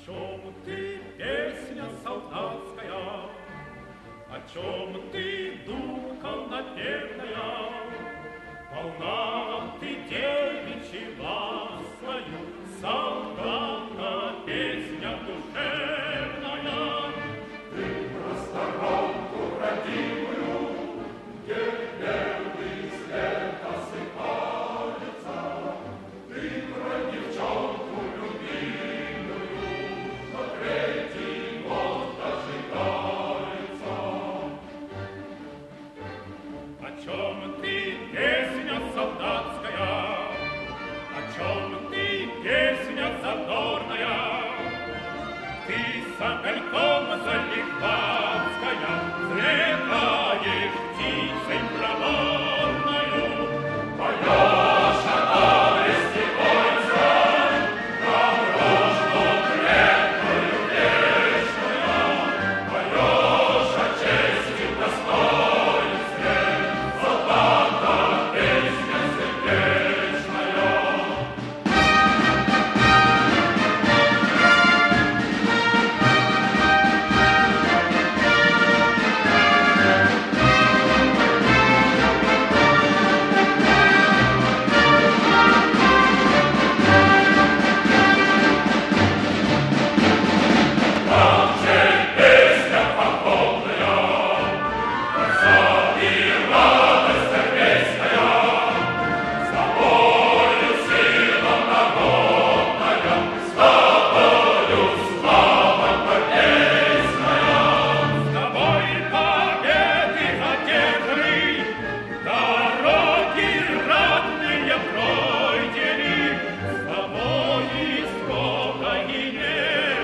чем ты, песня солдатская? О чем ты, думка напевная? Полна ты девичьей ласкою, солдата, песня душевная. Ты про сторонку родимую, где белый след осыпается. Ты про девчонку любимую, но третий год дожидается. О чем ты, песня солдатская? О чем ты, песня задорная? Ты с огоньком залихватская, взлетаешь птицей проворною. Поешь о горести войска, дорожку крепкую вечную. Поешь о чести достоинстве, солдата, песня сердечная.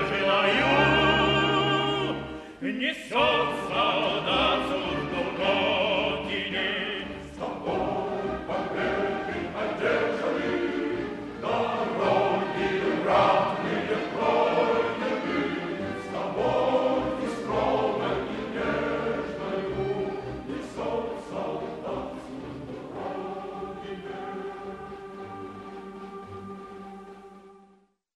Несет солдат службу.